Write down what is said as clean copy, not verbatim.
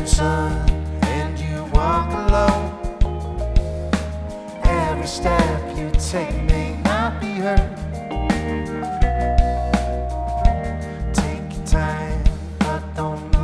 desert sun and you walk alone. Every step you take may not be heard,